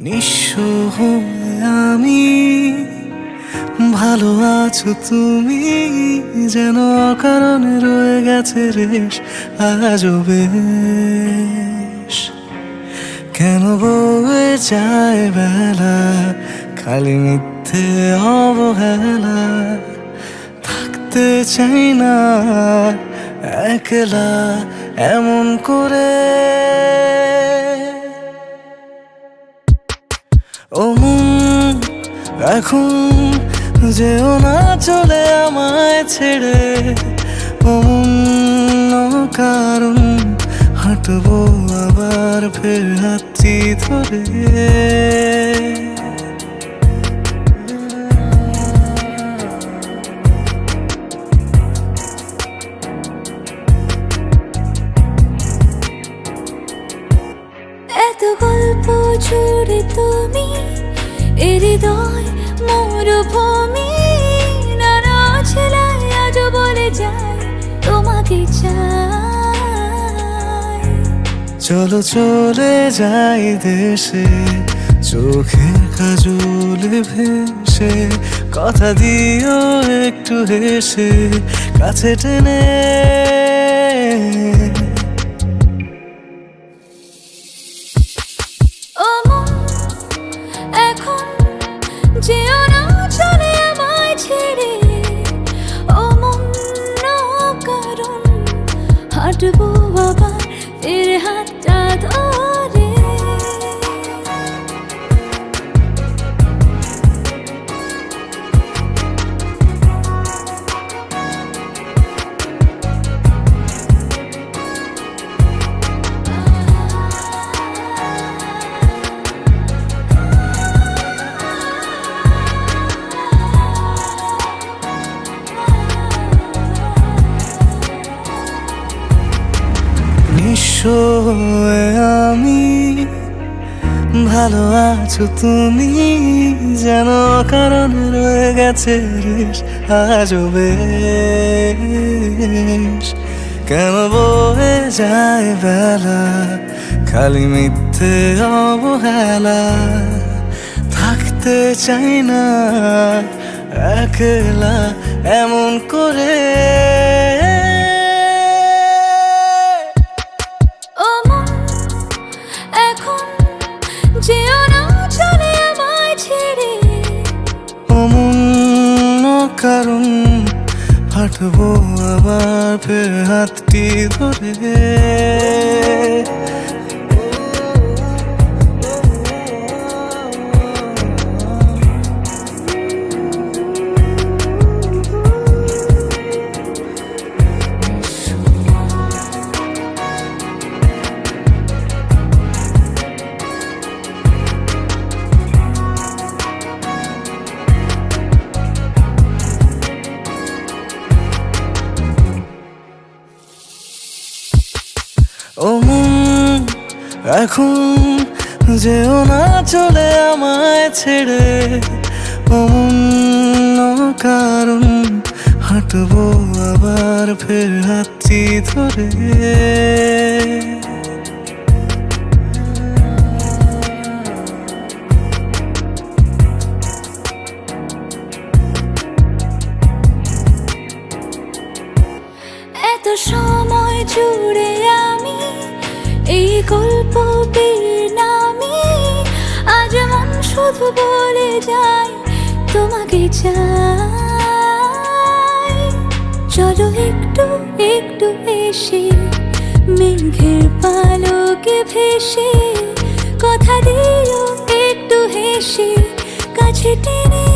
নিঃস্ব হয়ে আমি, ভালো আছো তুমি, যেন অকারণে রয়ে গেছে রেশ আজও বেশ। কেন বয়ে যায় বেলা, খালি মিথ্যে অবহেলা, থাকতে চাই না একলা এমন করে। ও মন, এখন যেও না চলে আমায় ছেড়ে। ও মন, কারণ হাঁটবো আবার ফের হাতটি ধরে। এত গল্প জুড়ে তুমি, এ হৃদয় মরুভূমি, নানা ছেলায় আজ বলে যায় তোমাকে চাই। চলো চলে যাই দেশে, চোখের কাজলে ভেসে, কথা দিও একটু হেসে কাছে টেনে। ও মন, এখন যেও না চলে আমায় ছেড়ে। ও মন, কারণ হাঁটবো আবার ফের হাতটা ধরে। নিঃস্ব হয়ে আমি, ভালো আছো তুমি, যেন কারণে রয়ে গেছে রেশ আজও বেশ। কেন বয়ে যায় বেলা, খালি মিথ্যে অবহেলা, থাকতে চাই না একলা এমন করে। ও মন, এখন যেও না চলে আমায় ছেড়ে। ও মন, কারণ হাঁটবো আবার ফের হাতটি ধরে। ও মন, এখন যেও না চলে আমায় ছেড়ে। ও মন, কারণ হাঁটবো আবার ফের হাতটি ধরে। এত সময় জুড়ে আমি এই গল্প নামি, আজ মন শুধু বলে যায় তোমাকে চাই। চলো একটু একটু এসে মেঘের পালকে ভেসে, কথা দিও একটু হেসে কাছে টেনে।